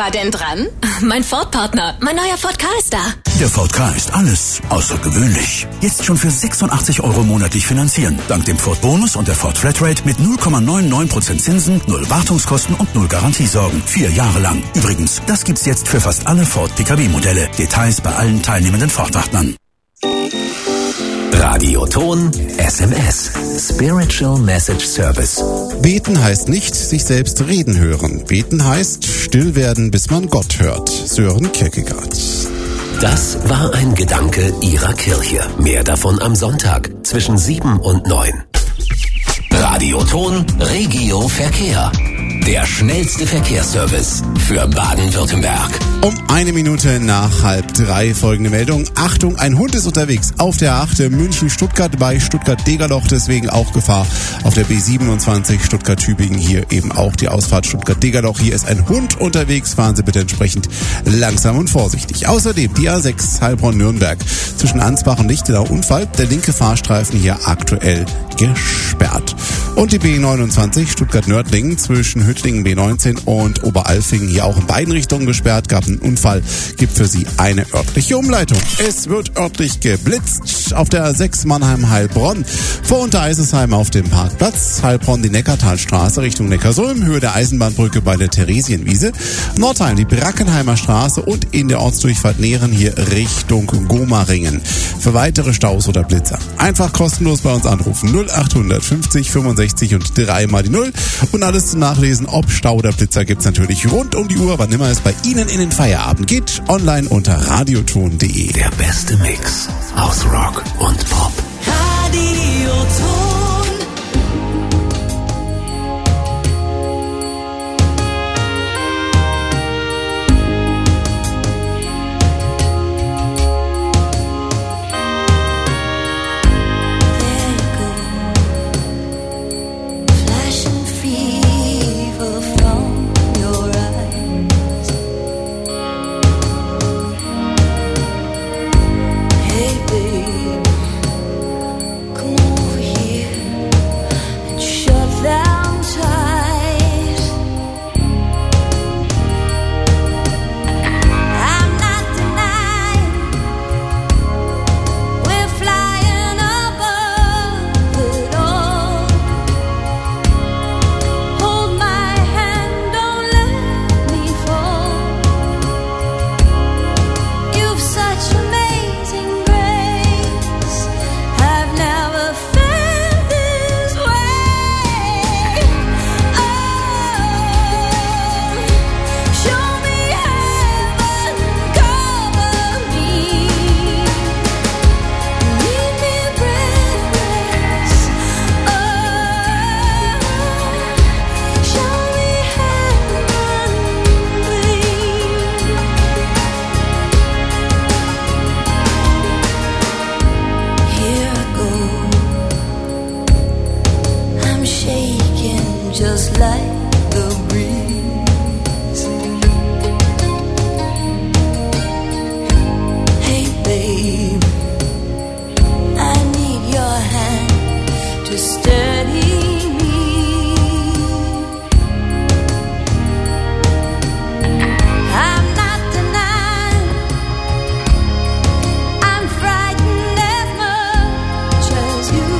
war denn dran? Mein Ford-Partner, mein neuer Ford Ka ist da. Der Ford Ka ist alles außergewöhnlich. Jetzt schon für 86 € monatlich finanzieren. Dank dem Ford Bonus und der Ford Flatrate mit 0,99% Zinsen, 0 Wartungskosten und 0 Garantiesorgen. 4 Jahre lang. Übrigens, das gibt's jetzt für fast alle Ford Pkw-Modelle. Details bei allen teilnehmenden Ford-Partnern. Radioton SMS. Spiritual Message Service. Beten heißt nicht sich selbst reden hören. Beten heißt still werden, bis man Gott hört. Sören Kierkegaard. Das war ein Gedanke Ihrer Kirche. Mehr davon am Sonntag zwischen 7 und 9. Radioton Regio Verkehr. Der schnellste Verkehrsservice für Baden-Württemberg. Um 1 Minute nach 2:30 folgende Meldung. Achtung, ein Hund ist unterwegs auf der 8 München-Stuttgart bei Stuttgart-Degerloch, deswegen auch Gefahr auf der B27 Stuttgart-Tübingen. Hier eben auch die Ausfahrt Stuttgart-Degerloch. Hier ist ein Hund unterwegs, fahren Sie bitte entsprechend langsam und vorsichtig. Außerdem die A6 Heilbronn-Nürnberg zwischen Ansbach und Lichtenau Unfall. Der linke Fahrstreifen hier aktuell gesperrt. Und die B29 Stuttgart-Nördlingen zwischen Hüttlingen B19 und Oberalfingen hier auch in beiden Richtungen gesperrt. Gab einen Unfall, gibt für Sie eine örtliche Umleitung. Es wird örtlich geblitzt auf der A6 Mannheim-Heilbronn. Vor Untereisesheim auf dem Parkplatz. Heilbronn die Neckartalstraße Richtung Neckarsulm, Höhe der Eisenbahnbrücke bei der Theresienwiese. Nordheim die Brackenheimer Straße und in der Ortsdurchfahrt Nähren hier Richtung Gomaringen. Für weitere Staus oder Blitzer einfach kostenlos bei uns anrufen. 0800 50 65 und 3 mal die 0. Und alles zum Nachlesen, ob Stau oder Blitzer, gibt's natürlich rund um die Uhr, wann immer es bei Ihnen in den Feierabend geht. Online unter radioton.de. Der beste Mix aus Rock und Pop. Radioton. Just like the breeze. Hey babe, I need your hand to steady me. I'm not denying I'm frightened as much as you.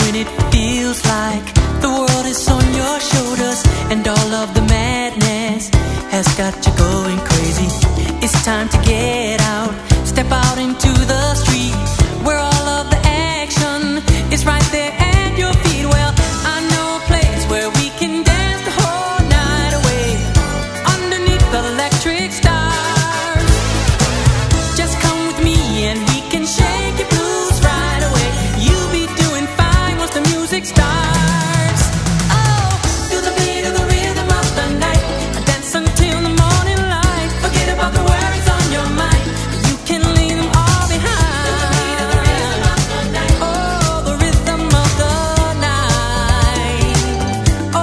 when it feels like the world is on your shoulders and all of the madness has got you going crazy. It's time to get out, step out into the street where all of the action is right there at your feet. Well, I know a place where we can dance the whole night away underneath the electric stars. Just come with me and we can shake your blues right away. You'll be doing fine once the music starts. Oh, feel the beat of the rhythm of the night. Dance until the morning light. Forget about the worries on your mind. You can leave them all behind. Feel the beat of the rhythm of the night. Oh, the rhythm of the night. Oh,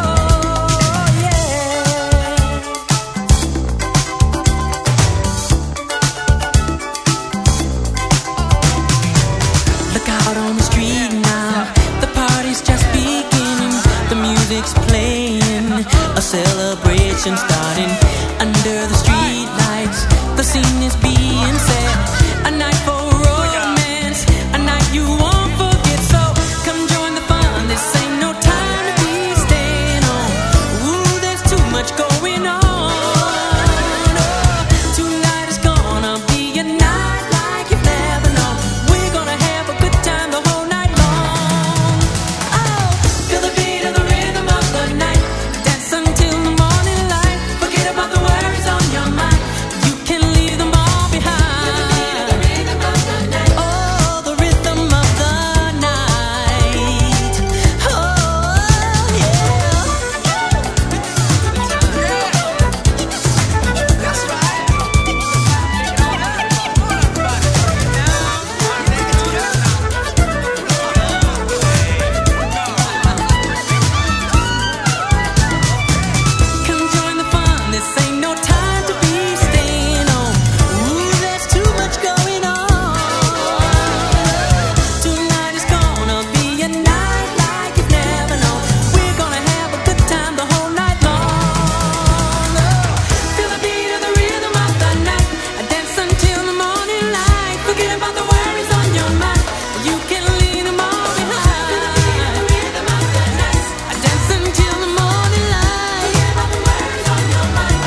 yeah. Look out on the street now, the party's just beginning. The music's playing, a celebration starting. Under the street lights, the scene is being set. A night for romance, a night you won't forget. So come join the fun, this ain't no time to be staying home. Ooh, there's too much going on. Oh, tonight is gonna be a night like you've never known. We're gonna have a good time the whole night long. Oh, feel the beat of the rhythm of the night. Dance until the morning light. Forget about the worries on your mind. You can leave them all behind. Oh, the rhythm of the night. Oh, yeah. Come join the fun, this ain't no time to be staying home. Ooh, there's too much going on. Tonight is gonna be a night like you've never known. We're gonna have a good time the whole night long. Oh, feel the beat of the rhythm of the night. Dance until the morning light. Forget about the worries on your mind. You can leave them all behind. Feel the beat of the rhythm of the night. Dance until the morning light. Forget about the worries on your mind.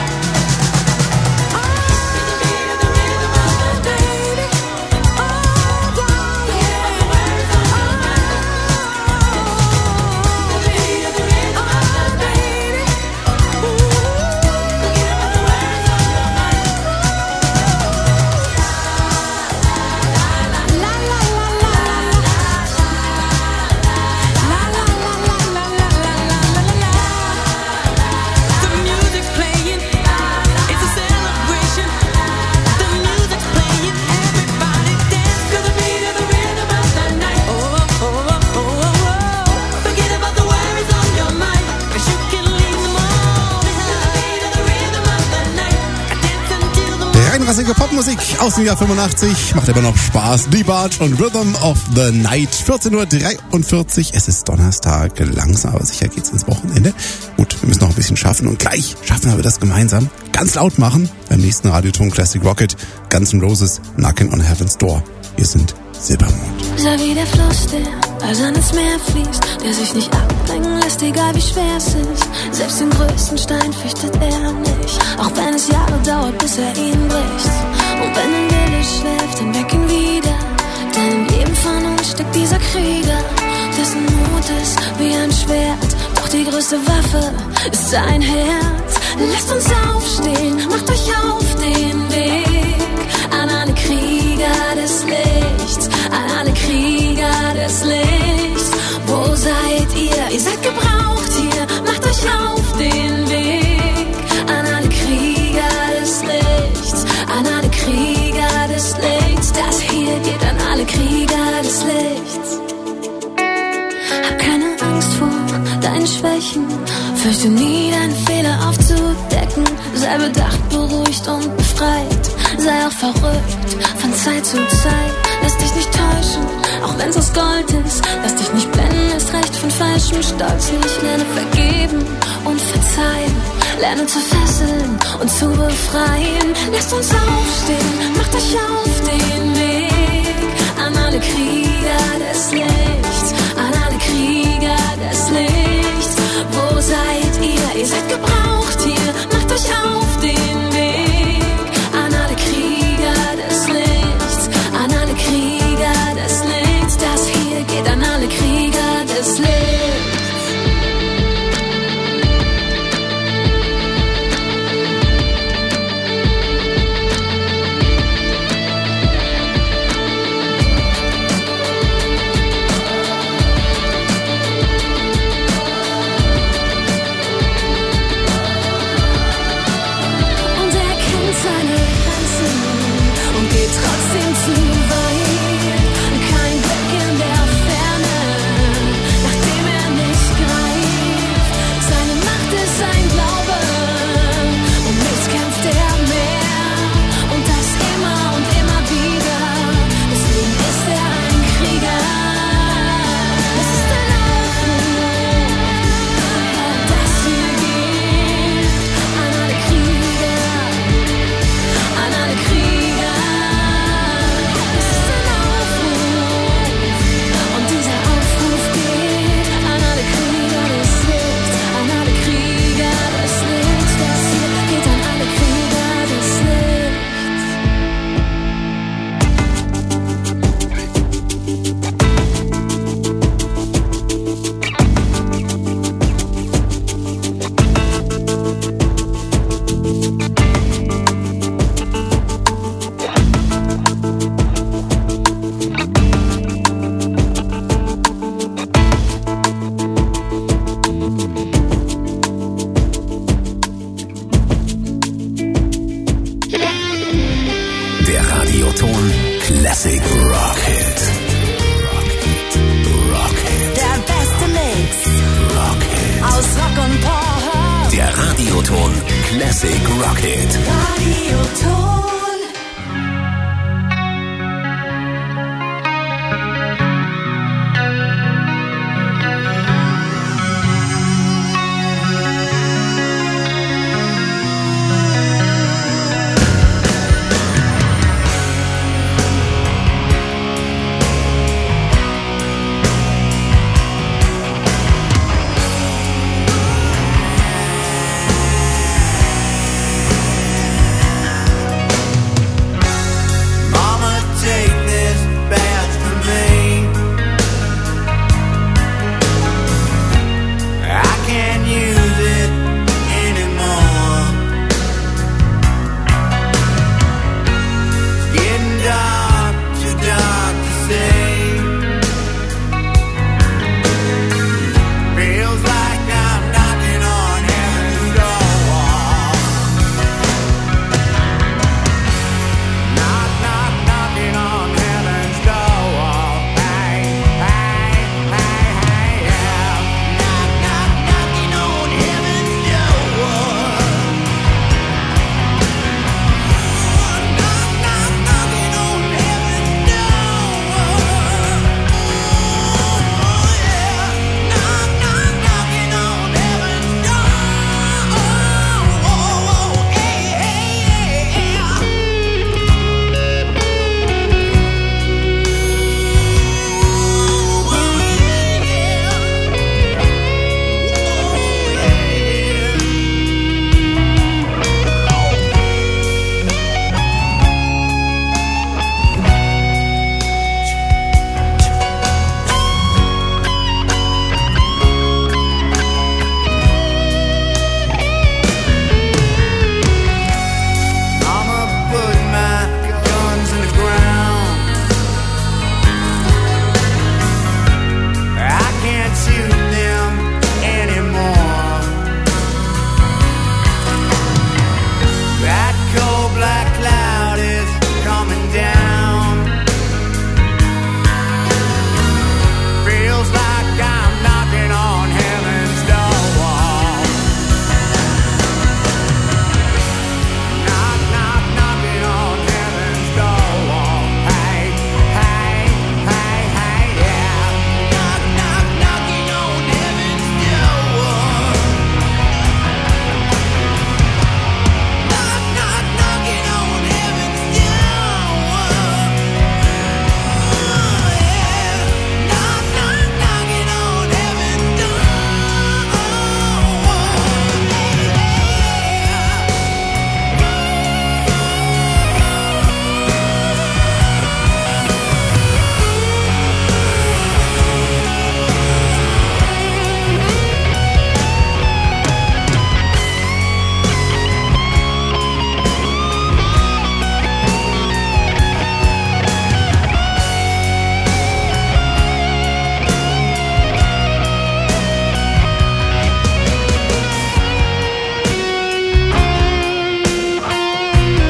The music's playing, it's a celebration. The music's playing, everybody dance to the beat of the rhythm of the night. Oh, oh, oh, oh, oh, oh. Forget about the worries on your mind, 'cause you can leave them all behind. The beat of the rhythm of the night. Dance until the Reinrassige Popmusik aus dem Jahr 85. Macht aber noch Spaß. Die Barge und Rhythm of the Night. 14:43 Uhr. Es ist Donnerstag. Langsam, aber sicher geht's ins Wochenende. Gut, wir müssen noch ein bisschen schaffen. Und gleich schaffen wir das gemeinsam. Ganz laut machen. Beim nächsten Radioton Classic Rocket. Guns N' Roses, Knockin' on Heaven's Door. Wir sind Silbermond. Sei wie der Fluss, der eisern ins Meer fließt, der sich nicht abbringen lässt, egal wie schwer es ist. Selbst den größten Stein fürchtet er nicht, auch wenn es Jahre dauert, bis er ihn bricht. Und wenn ein Wille schläft, dann weck ihn wieder, denn in jedem von uns steckt dieser Krieger, dessen Mut ist wie ein Schwert, doch die größte Waffe ist sein Herz. Lasst uns aufstehen, macht euch auf den Weg an alle Krieger des Lichts, an alle Krieger des Lichts. Wo seid ihr? Ihr seid gebraucht hier, macht euch auf den Weg an alle Krieger des Lichts, an alle Krieger des Lichts. Das hier geht an alle Krieger des Lichts. Hab keine Angst vor deinen Schwächen, fürchte nie deine Fehler aufzudecken. Sei bedacht, beruhigt und befreit, sei auch verrückt von Zeit zu Zeit. Lass dich nicht täuschen, auch wenn's aus Gold ist. Lass dich nicht blenden, erst recht von falschem Stolz. Ich lerne vergeben und verzeihen, lerne zu fesseln und zu befreien. Lasst uns aufstehen, macht euch auf den Weg an alle Krieger des Lichts, an alle Rock It. Radio Ton.